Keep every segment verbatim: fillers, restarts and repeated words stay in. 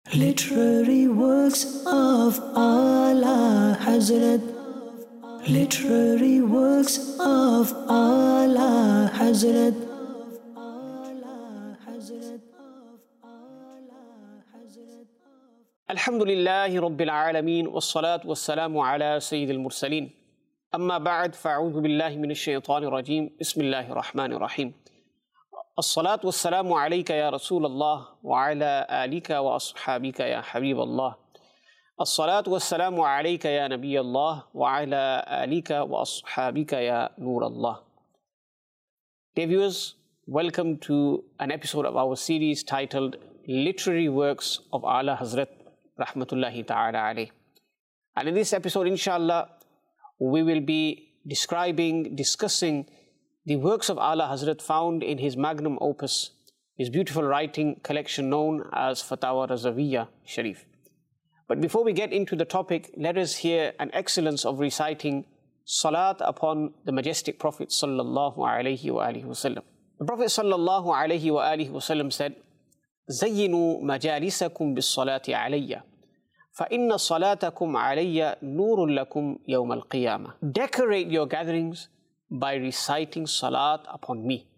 Literary works of Ala Hazrat. Literary works of Ala Hazrat. Alhamdulillahi Rabbil Alameen, wassalatu wassalamu ala Sayyidil Mursaleen. Amma ba'd, fa'udhu billahi minash shaitanir rajeem. Bismillahir Rahmanir Rahim. As-salatu wassalamu alayka ya Rasulallah wa ala alika wa ashabika ya Habiballah. As-salatu wassalamu alayka ya Nabiyallah wa ala alika wa ashabika ya Nurallah. Dear viewers, welcome to an episode of our series titled Literary Works of Ala Hazrat Rahmatullahi Ta'ala alayh. And in this episode, inshallah, we will be describing, discussing the works of Ala Hazrat found in his magnum opus, his beautiful writing collection known as Fatawa Razawiya Sharif. But before we get into the topic, let us hear an excellence of reciting Salat upon the majestic Prophet Sallallahu Alaihi Wasallam. The Prophet Sallallahu Alaihi Wasallam said, زينوا مجالسكم بالصلاة علي فإن صلاتكم علي نور لكم يوم القيامة. Decorate your gatherings by reciting salat upon me.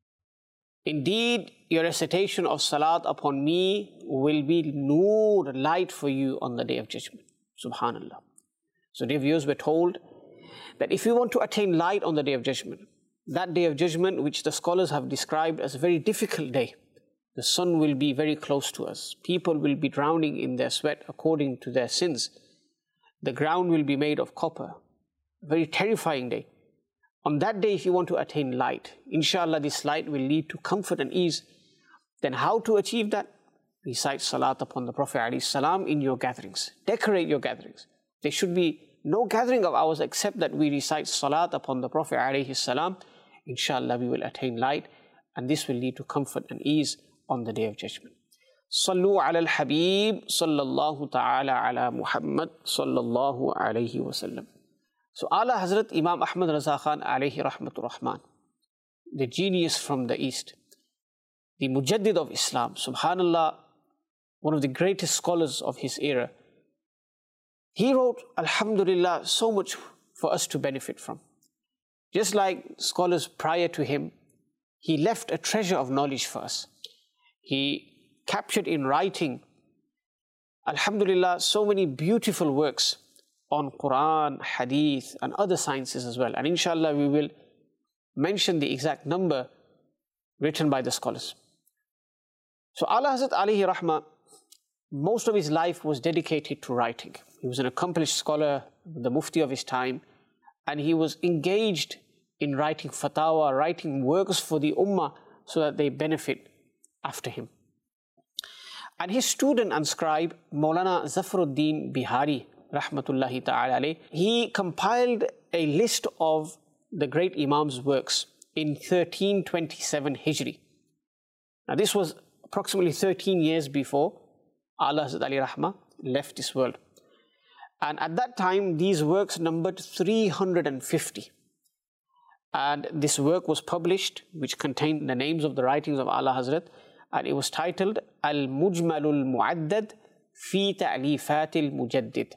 Indeed, your recitation of salat upon me will be nur, light for you on the Day of Judgment. Subhanallah. So dear viewers, we're told that if we want to attain light on the Day of Judgment, that Day of Judgment which the scholars have described as a very difficult day, the sun will be very close to us. People will be drowning in their sweat according to their sins. The ground will be made of copper. A very terrifying day. On that day, if you want to attain light, inshallah, this light will lead to comfort and ease. Then how to achieve that? Recite salat upon the Prophet ﷺ in your gatherings. Decorate your gatherings. There should be no gathering of ours except that we recite salat upon the Prophet ﷺ. Inshallah, we will attain light, and this will lead to comfort and ease on the Day of Judgment. Sallu ala al-Habib sallallahu ta'ala ala Muhammad sallallahu alayhi wa sallam. So Ala Hazrat Imam Ahmad Raza Khan alayhi rahmatur rahman, the genius from the East, the Mujaddid of Islam, subhanallah, one of the greatest scholars of his era, he wrote, alhamdulillah, so much for us to benefit from. Just like scholars prior to him, he left a treasure of knowledge for us. He captured in writing, alhamdulillah, so many beautiful works on Quran, Hadith, and other sciences as well. And inshallah, we will mention the exact number written by the scholars. So Ala Hazrat alayhi rahmah, most of his life was dedicated to writing. He was an accomplished scholar, the mufti of his time, and he was engaged in writing fatwa, writing works for the ummah so that they benefit after him. And his student and scribe, Maulana Zafruddin Bihari, rahmatullahi ta'ala alayh, he compiled a list of the great Imam's works in thirteen twenty-seven Hijri. Now this was approximately thirteen years before Ala Hazrat Ali Rahmah left this world. And at that time, these works numbered three hundred fifty. And this work was published, which contained the names of the writings of Ala Hazrat, and it was titled Al-Mujmalul Mu'addad Fi Ta'lifat al-Mujaddid.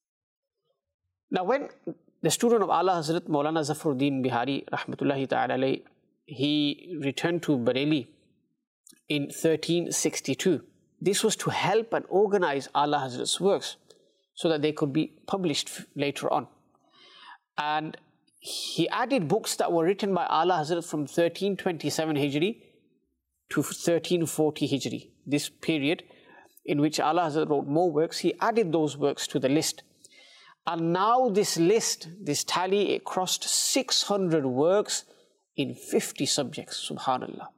Now when the student of Ala Hazrat Maulana Zafruddin Bihari rahmatullahi ta'ala alayh, he returned to Bareilly in thirteen sixty-two, this was to help and organize Ala Hazrat's works so that they could be published later on. And he added books that were written by Ala Hazrat from thirteen twenty-seven Hijri to thirteen forty Hijri. This period in which Ala Hazrat wrote more works, he added those works to the list. And now this list, this tally, it crossed six hundred works in fifty subjects, subhanallah.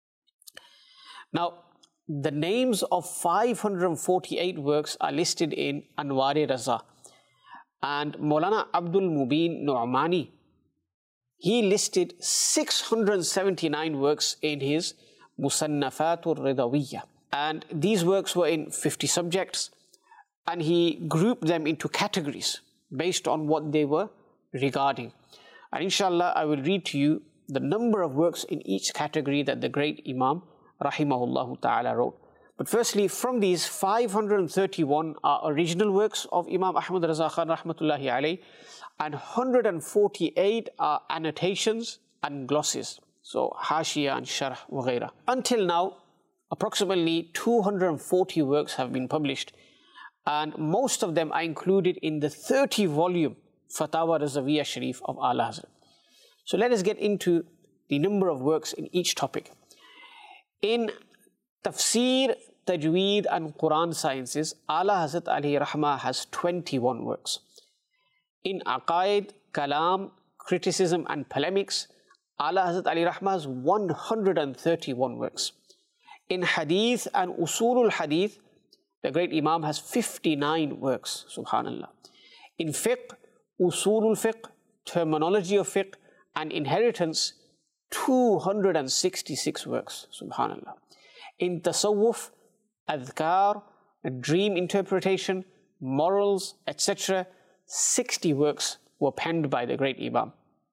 Now, the names of five hundred forty-eight works are listed in Anwar-e Raza. And Maulana Abdul Mubin Nu'mani, he listed six hundred seventy-nine works in his Musannafatul Ridawiyya. And these works were in fifty subjects, and he grouped them into categories based on what they were regarding. And inshallah, I will read to you the number of works in each category that the great Imam rahimahullah ta'ala wrote. But firstly, from these, five hundred thirty-one are original works of Imam Ahmad Raza Khan rahmatullahi alayh, and one hundred forty-eight are annotations and glosses, so Hashia and Sharh wa ghaira. Until now, approximately two hundred forty works have been published, and most of them are included in the thirty volume Fatawa Razawiyya Sharif of Ala Hazrat. So let us get into the number of works in each topic. In Tafsir, Tajweed and Quran sciences, Ala Hazrat alayhi rahmah has twenty-one works. In Aqaid, Kalam, Criticism and Polemics, Ala Hazrat alayhi rahmah has one hundred thirty-one works. In Hadith and Usulul Hadith, the great Imam has fifty-nine works, subhanallah. In Fiqh, Usulul Fiqh, Terminology of Fiqh and Inheritance, two hundred sixty-six works, subhanallah. In Tasawwuf, Adhkar, Dream Interpretation, Morals, et cetera, sixty works were penned by the great Imam.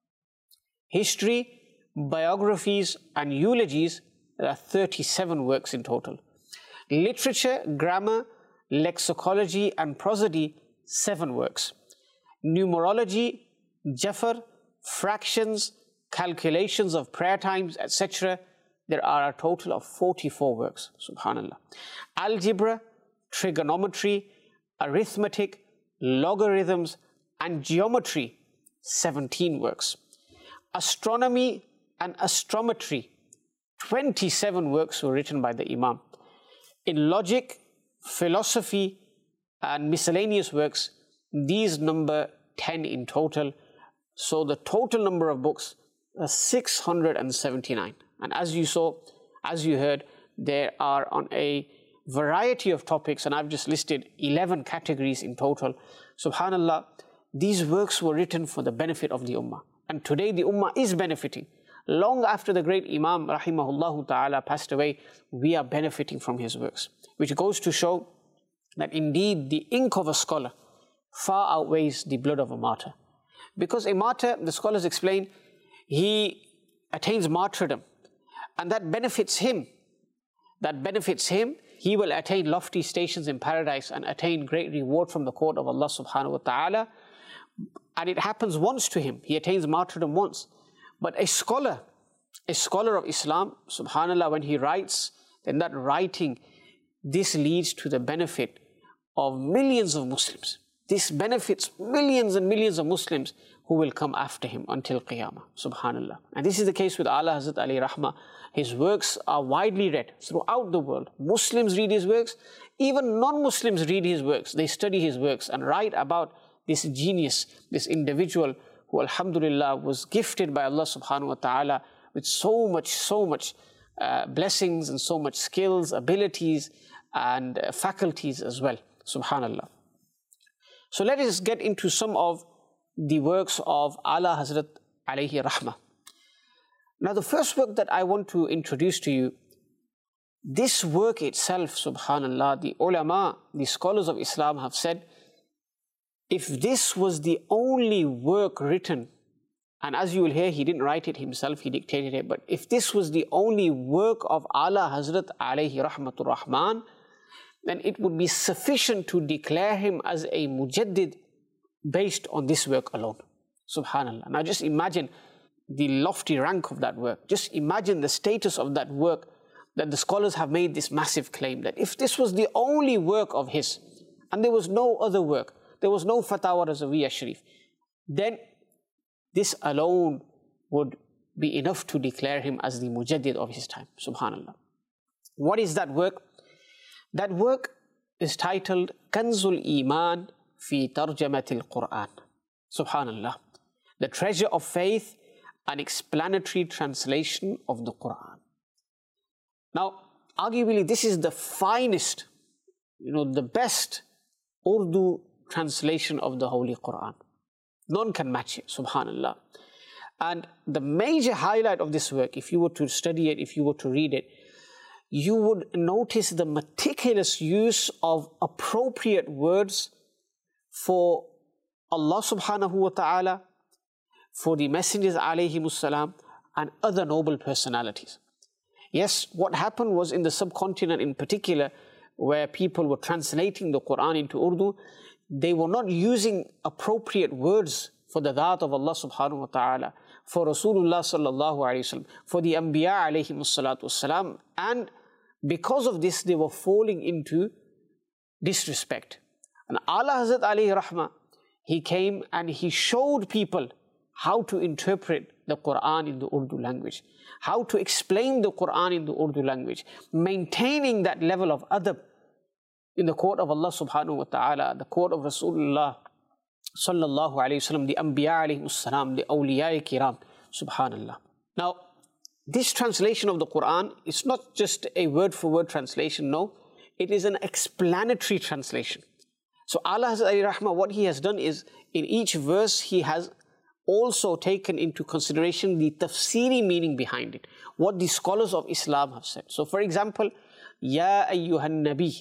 History, biographies and eulogies, there are thirty-seven works in total. Literature, grammar, lexicology and prosody, seven works. Numerology, Jafar, fractions, calculations of prayer times, et cetera, there are a total of forty-four works, subhanallah. Algebra, trigonometry, arithmetic, logarithms and geometry, seventeen works. Astronomy and astrometry, twenty-seven works were written by the Imam. In logic, philosophy and miscellaneous works, these number ten in total. So the total number of books are six hundred seventy-nine. And as you saw, as you heard, there are on a variety of topics, and I've just listed eleven categories in total. Subhanallah, these works were written for the benefit of the Ummah. And today the Ummah is benefiting. Long after the great Imam rahimahullah ta'ala passed away, we are benefiting from his works, which goes to show that indeed the ink of a scholar far outweighs the blood of a martyr. Because a martyr, the scholars explain, he attains martyrdom, and that benefits him. That benefits him. He will attain lofty stations in paradise and attain great reward from the court of Allah subhanahu wa ta'ala. And it happens once to him. He attains martyrdom once. But a scholar, a scholar of Islam, subhanallah, when he writes, then that writing, this leads to the benefit of millions of Muslims. This benefits millions and millions of Muslims who will come after him until Qiyamah, subhanallah. And this is the case with Ala Hazrat alayhi rahmah. His works are widely read throughout the world. Muslims read his works, even non-Muslims read his works. They study his works and write about this genius, this individual who alhamdulillah was gifted by Allah subhanahu wa ta'ala with so much, so much uh, blessings and so much skills, abilities and uh, faculties as well, subhanallah. So let us get into some of the works of Ala Hazrat alayhi rahmah. Now the first work that I want to introduce to you, this work itself, subhanallah, the ulama, the scholars of Islam have said, if this was the only work written, and as you will hear, he didn't write it himself, he dictated it, but if this was the only work of Ala Hazrat alayhi rahmatur rahman, then it would be sufficient to declare him as a mujaddid based on this work alone. Subhanallah. Now just imagine the lofty rank of that work. Just imagine the status of that work, that the scholars have made this massive claim that if this was the only work of his, and there was no other work, there was no Fatawa Razawiyya Sharif, then this alone would be enough to declare him as the mujaddid of his time. Subhanallah. What is that work? That work is titled Kanzul Iman fi Tarjamatil Quran. Subhanallah. The treasure of faith, an explanatory translation of the Quran. Now, arguably, this is the finest, you know, the best Urdu translation of the Holy Quran. None can match it, subhanallah. And the major highlight of this work, if you were to study it, if you were to read it, you would notice the meticulous use of appropriate words for Allah subhanahu wa ta'ala, for the messengers alayhimus salam, and other noble personalities. Yes, what happened was in the subcontinent in particular, where people were translating the Quran into Urdu, they were not using appropriate words for the Dhat of Allah subhanahu wa ta'ala, for Rasulullah sallallahu alayhi wa sallam, for the Anbiya alayhim salatu wasalam, and because of this they were falling into disrespect. And Ala Hazrat alayhi rahmah, he came and he showed people how to interpret the Quran in the Urdu language, how to explain the Quran in the Urdu language, maintaining that level of adab in the court of Allah subhanahu wa ta'ala, the court of Rasulullah sallallahu alayhi wasallam, the Anbiya alayhi salam, the awliya kiram, subhanallah. Now, this translation of the Quran is not just a word-for-word translation, no, it is an explanatory translation. So Ala Hazrat Ali Rahmah, what he has done is, in each verse he has also taken into consideration the tafsiri meaning behind it, what the scholars of Islam have said. So for example, Ya ayyuhan nabi,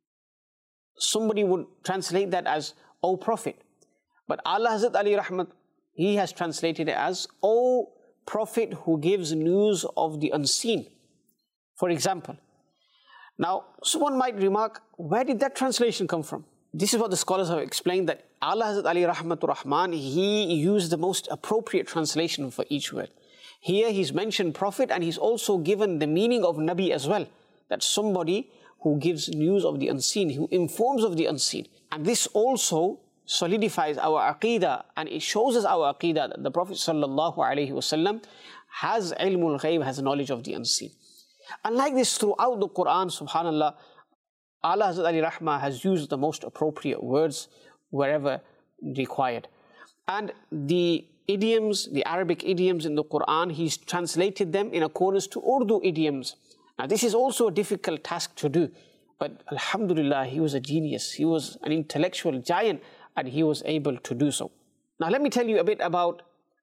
somebody would translate that as, O Prophet. But Ala Hazrat Ali Rahmat, he has translated it as, O Prophet who gives news of the unseen, for example. Now, someone might remark, where did that translation come from? This is what the scholars have explained, that Ala Hazrat Ali Rahmatur Rahman, he used the most appropriate translation for each word. Here he's mentioned Prophet, and he's also given the meaning of Nabi as well, that somebody who gives news of the unseen, who informs of the unseen. And this also solidifies our aqeedah, and it shows us our aqeedah that the Prophet sallallahu alaihi wasallam has ilmul ghaib, has knowledge of the unseen. And like this throughout the Quran, subhanallah, Ala Hazrat Ali Rahmah has used the most appropriate words wherever required. And the idioms, the Arabic idioms in the Quran, he's translated them in accordance to Urdu idioms. Now this is also a difficult task to do, but alhamdulillah, he was a genius, he was an intellectual giant, and he was able to do so. Now let me tell you a bit about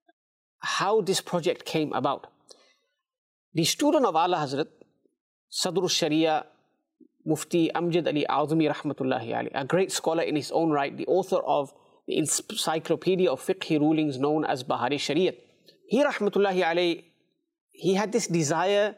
how this project came about. The student of Ala Hazrat, Sadr al-Sharia, Mufti Amjad Ali Azmi Rahmatullahi alayhi, a great scholar in his own right, the author of the encyclopedia of fiqh rulings known as Bahari Shariat. He Rahmatullahi alayhi, he had this desire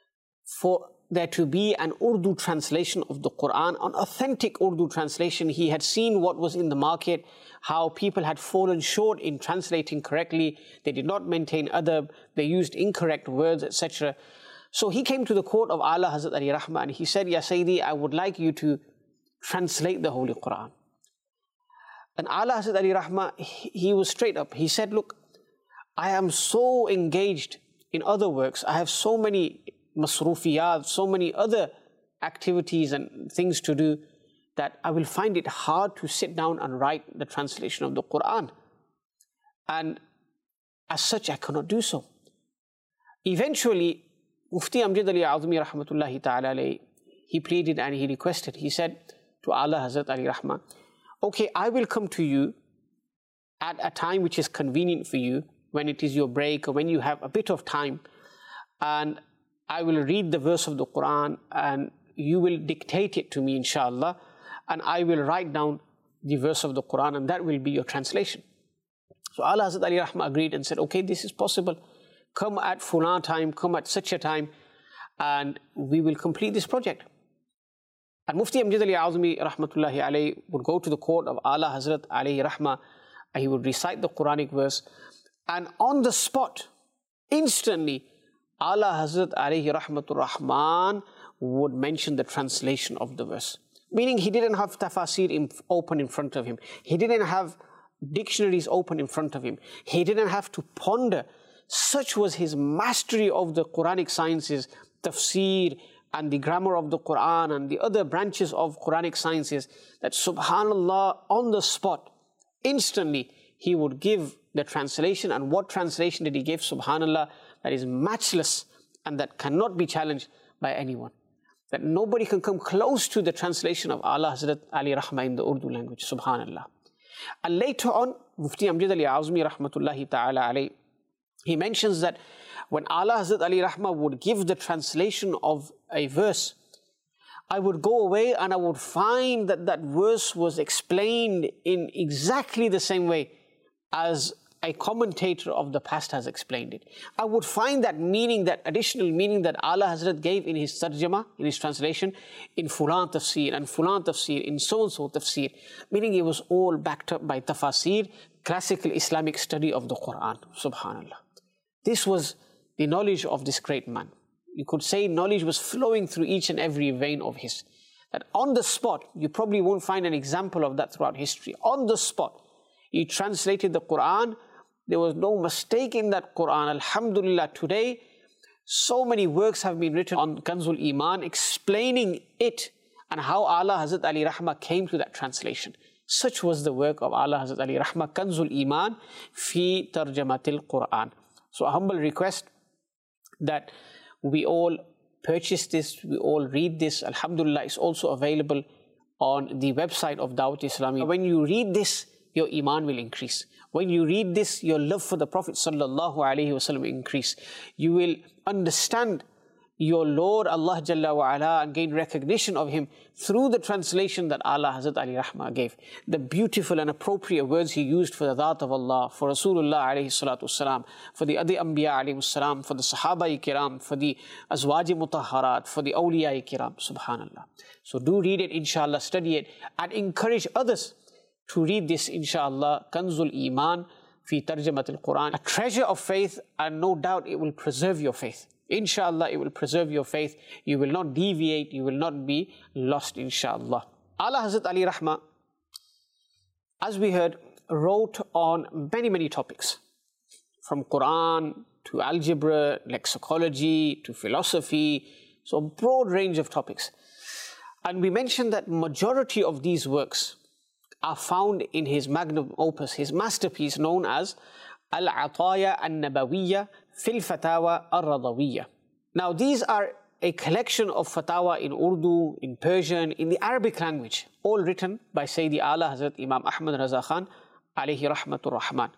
for there to be an Urdu translation of the Quran, an authentic Urdu translation. He had seen what was in the market, how people had fallen short in translating correctly, they did not maintain adab, they used incorrect words, et cetera. So he came to the court of Ala Hazrat Ali Rahmah and he said, Ya Sayyidi, I would like you to translate the Holy Quran. And Ala Hazrat Ali Rahmah, he was straight up. He said, look, I am so engaged in other works. I have so many masrufiyat, so many other activities and things to do that I will find it hard to sit down and write the translation of the Quran. And as such, I cannot do so. Eventually, Mufti Amjad Ali Azmi Rahmatullahi Ta'ala alayhi, he pleaded and he requested, he said to Ala Hazrat Ali Rahmah, okay, I will come to you at a time which is convenient for you, when it is your break or when you have a bit of time, and I will read the verse of the Quran and you will dictate it to me, inshallah, and I will write down the verse of the Quran and that will be your translation. So Ala Hazrat Ali Rahmah agreed and said, okay, this is possible. Come at fulan time, come at such a time, and we will complete this project. And Mufti Amjad Ali Azmi Rahmatullahi alayhi would go to the court of Ala Hazrat alayhi Rahmah, and he would recite the Quranic verse, and on the spot, instantly, Ala Hazrat alayhi Rahmatur Rahman would mention the translation of the verse. Meaning he didn't have tafasir in, open in front of him. He didn't have dictionaries open in front of him. He didn't have to ponder. Such was his mastery of the Quranic sciences, tafsir and the grammar of the Quran and the other branches of Quranic sciences, that subhanallah, on the spot, instantly, he would give the translation. And what translation did he give? Subhanallah, that is matchless and that cannot be challenged by anyone. That nobody can come close to the translation of Ala Hazrat Ali Rahmah in the Urdu language, subhanallah. And later on, Mufti Amjad Ali Azmi Rahmatullahi Ta'ala alayhi, he mentions that when Ala Hazrat Ali Rahmah would give the translation of a verse, I would go away and I would find that that verse was explained in exactly the same way as a commentator of the past has explained it, I would find that meaning, that additional meaning that Ala Hazrat gave in his tarjama, in his translation, in Fulan tafsir and Fulan tafsir, in so-and-so tafsir, meaning it was all backed up by tafasir, classical Islamic study of the Quran. Subhanallah. This was the knowledge of this great man. You could say knowledge was flowing through each and every vein of his. That on the spot, you probably won't find an example of that throughout history. On the spot, he translated the Quran. There was no mistake in that Quran. Alhamdulillah, today, so many works have been written on Kanzul Iman, explaining it and how Ala Hazrat Ali Rahmah came to that translation. Such was the work of Ala Hazrat Ali Rahmah, Kanzul Iman fi Tarjamatil Quran. So a humble request that we all purchase this, we all read this. Alhamdulillah, it's also available on the website of Dawat Islami. When you read this, your iman will increase. When you read this, your love for the Prophet sallallahu alaihi wasallam will increase. You will understand your Lord Allah Jalla wa Ala and gain recognition of Him through the translation that Ala Hazrat Ali Rahmah gave. The beautiful and appropriate words he used for the Dhat of Allah, for Rasulullah alayhi salatu wasalam, for the Adi Anbiya alayhi salam, for the Sahaba kiram, for the Azwaji Mutahharat, for the Awliya kiram. Subhanallah. So do read it, inshallah, study it, and encourage others to read this, inshallah, Kanzul Iman fi Tarjamatil Quran. A treasure of faith, and no doubt it will preserve your faith. Inshallah, it will preserve your faith. You will not deviate. You will not be lost, inshallah. Ala Hazrat Ali Rahmah, as we heard, wrote on many, many topics. From Quran to algebra, lexicology, to philosophy. So a broad range of topics. And we mentioned that majority of these works are found in his magnum opus, his masterpiece known as Al-Ataya An-Nabawiyya Fil Fatawa Ar-Radawiyya. Now these are a collection of fatwa in Urdu, in Persian, in the Arabic language, all written by Sayyidi Ala Hazrat Imam Ahmad Raza Khan alayhi rahmatur rahman.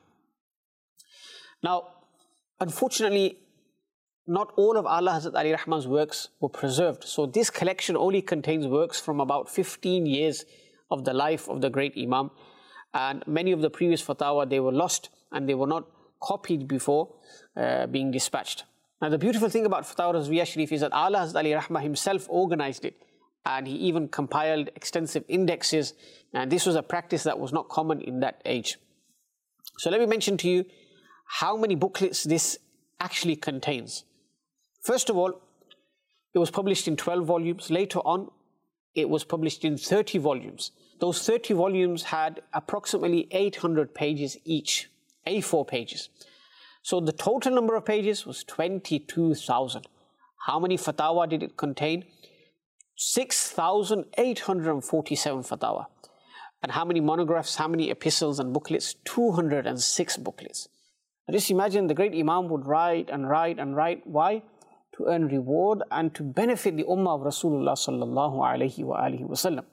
Now, unfortunately, not all of Ala Hazrat Ali Rahman's works were preserved. So this collection only contains works from about fifteen years of the life of the great Imam. And many of the previous fatwa, they were lost and they were not copied before uh, being dispatched. Now the beautiful thing about Fatawa Razwiyah Sharif is that Ala Hazrat Ali Rahmah himself organized it, and he even compiled extensive indexes, and this was a practice that was not common in that age. So let me mention to you how many booklets this actually contains. First of all, it was published in twelve volumes. Later on, it was published in thirty volumes. Those thirty volumes had approximately eight hundred pages each, A four pages. So the total number of pages was twenty-two thousand. How many fatwa did it contain? six thousand eight hundred forty-seven fatwa. And how many monographs, how many epistles and booklets? two hundred six booklets. Now just imagine the great Imam would write and write and write. Why? To earn reward and to benefit the ummah of Rasulullah sallallahu alayhi wa alihi wasallam.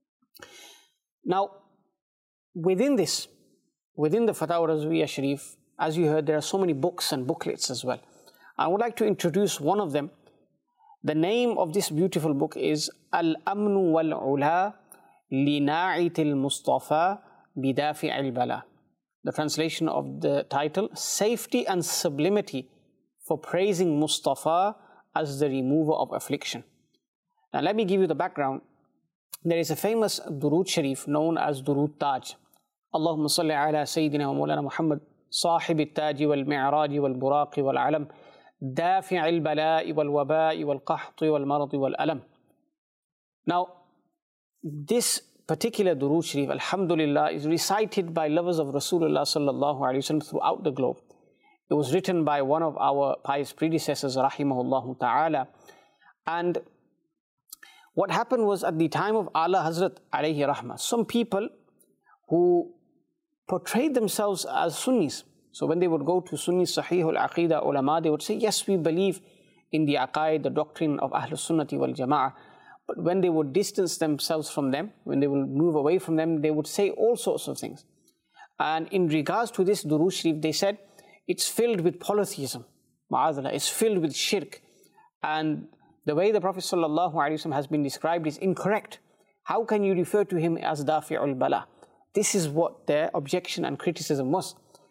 Now, within this, within the Fatawa Razwiyah Sharif, as you heard, there are so many books and booklets as well. I would like to introduce one of them. The name of this beautiful book is Al-Amnu wal-Ula li-Na'it al-Mustafa bidafi' al-Bala. The translation of the title, Safety and Sublimity for Praising Mustafa as the Remover of Affliction. Now let me give you the background. There is a famous Durood Sharif known as Durood Taj. Allahumma salli ala Sayyidina wa Mawlana Muhammad صاحب التاج والمعراج والبراق والعلم دافع البلاء والوباء والقحط والمرض والألم. Now, this particular Durood Sharif, Alhamdulillah, is recited by lovers of Rasulullah sallallahu alaihi wasallam throughout the globe. It was written by one of our pious predecessors, rahimahullah ta'ala. And what happened was, at the time of Ala Hazrat alayhi rahmah, some people who portrayed themselves as Sunnis. So when they would go to Sunni Sahih al-Aqidah ulama, they would say, yes, we believe in the aqaid, the doctrine of Ahlul Sunnati wal Jama'ah. But when they would distance themselves from them, when they would move away from them, they would say all sorts of things. And in regards to this Durood Sharif, they said, it's filled with polytheism. Ma'adallah, it's filled with shirk. And the way the Prophet sallallahu alaihi wasallam has been described is incorrect. How can you refer to him as Dafi'ul Bala? This is what their objection and criticism was.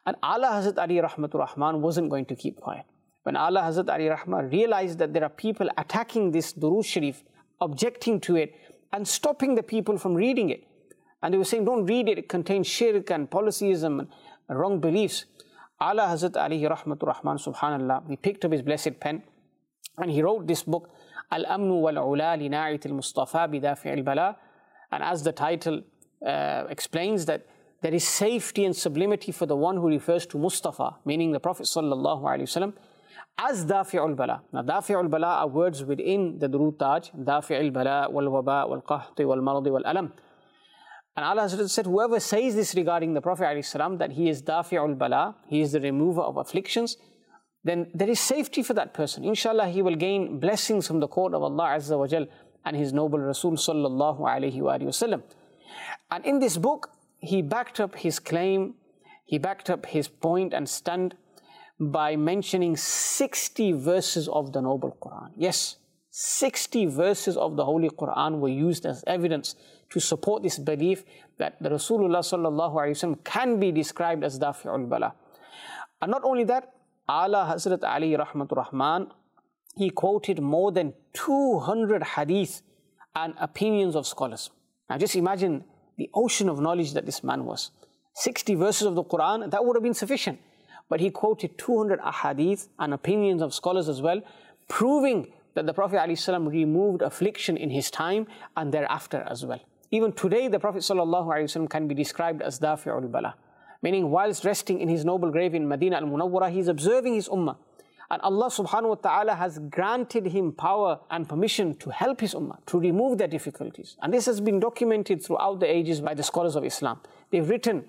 And Ala Hazrat Ali Rahmatur Rahman wasn't going to keep quiet. When Ala Hazrat Ali Rahman realized that there are people attacking this Durood Sharif, objecting to it, and stopping the people from reading it. And they were saying, don't read it, it contains shirk and polytheism and wrong beliefs. Ala Hazrat Ali Rahmatur Rahman, subhanallah, he picked up his blessed pen and he wrote this book, Al-Amnu wal-Ula li Na'it al-Mustafa bidafi al-Bala. And as the title uh, explains, that there is safety and sublimity for the one who refers to Mustafa, meaning the Prophet sallallahu alaihi wasallam, as Dafi'ul Bala. Now, Dafi'ul Bala are words within the Durood Taj, Dafi'ul Bala wal Waba wal Qahti wal Maradi wal Alam. And Allah said, whoever says this regarding the Prophet ﷺ, that he is Dafi'ul Bala, he is the remover of afflictions, then there is safety for that person. Inshallah, he will gain blessings from the court of Allah Azza wa Jal and his noble Rasul sallallahu alayhi wa sallam. And in this book, he backed up his claim, he backed up his point and stand by mentioning sixty verses of the Noble Quran. Yes, sixty verses of the Holy Quran were used as evidence to support this belief that the Rasulullah sallallahu alaihi wasallam can be described as Dafi'ul Bala. And not only that, Ala Hazrat Ali Rahmatur Rahman, he quoted more than two hundred hadith and opinions of scholars. Now just imagine the ocean of knowledge that this man was. sixty verses of the Quran, that would have been sufficient. But he quoted two hundred ahadith and opinions of scholars as well, proving that the Prophet ﷺ removed affliction in his time and thereafter as well. Even today, the Prophet ﷺ can be described as Dafi'ul Bala, meaning whilst resting in his noble grave in Medina al-Munawwara, he is observing his ummah. And Allah subhanahu wa ta'ala has granted him power and permission to help his ummah, to remove their difficulties. And this has been documented throughout the ages by the scholars of Islam. They've written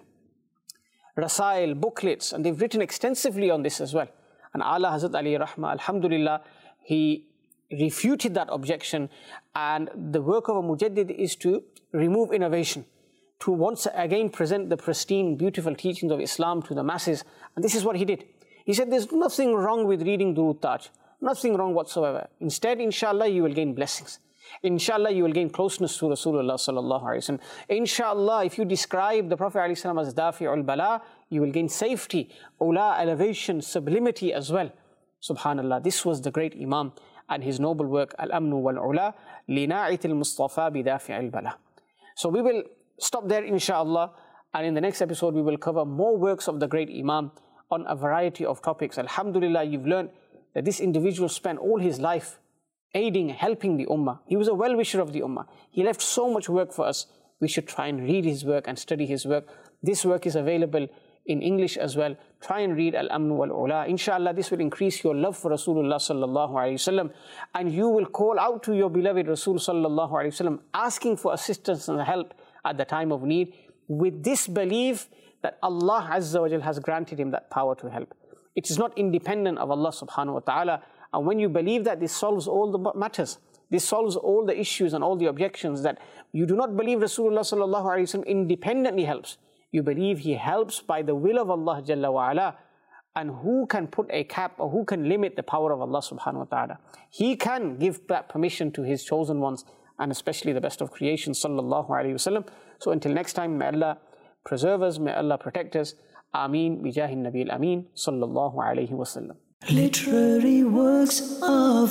rasail, booklets, and they've written extensively on this as well. And Ala Hazrat Ali Rahma, alhamdulillah, he refuted that objection. And the work of a mujaddid is to remove innovation, to once again present the pristine, beautiful teachings of Islam to the masses. And this is what he did. He said, there's nothing wrong with reading Durood Taj, nothing wrong whatsoever. Instead, inshallah, you will gain blessings. Inshallah, you will gain closeness to Rasulullah sallallahu alaihi wasallam. Inshallah, if you describe the Prophet alaihi wasallam as Dafi'ul Bala, you will gain safety, ula, elevation, sublimity as well. Subhanallah, this was the great Imam and his noble work, Al-Amnu wal-Ula li Na'it al-Mustafa bidafi'il Bala. So we will stop there, inshallah, and in the next episode we will cover more works of the great Imam on a variety of topics. Alhamdulillah, you've learned that this individual spent all his life aiding, helping the ummah. He was a well-wisher of the ummah. He left so much work for us. We should try and read his work and study his work. This work is available in English as well. Try and read Al-Amnu wal-Ula. Inshallah, this will increase your love for Rasulullah sallallahu alayhi wasallam, and you will call out to your beloved Rasul sallallahu alayhi wasallam, asking for assistance and help at the time of need, with this belief that Allah Azza wa Jal has granted him that power to help. It is not independent of Allah subhanahu wa ta'ala. And when you believe that, this solves all the matters. This solves all the issues and all the objections, that you do not believe Rasulullah sallallahu alaihi wasallam independently helps. You believe he helps by the will of Allah Jalla wa Ala. And who can put a cap or who can limit the power of Allah subhanahu wa ta'ala? He can give that permission to his chosen ones, and especially the best of creation sallallahu alaihi wasallam. So until next time, may Allah preserve us, may Allah protect us. Ameen, bijahin Nabil Ameen sallallahu alaihi wasallam. Literary works of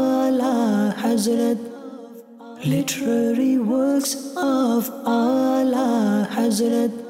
Ala Hazrat. Literary works of Ala Hazrat.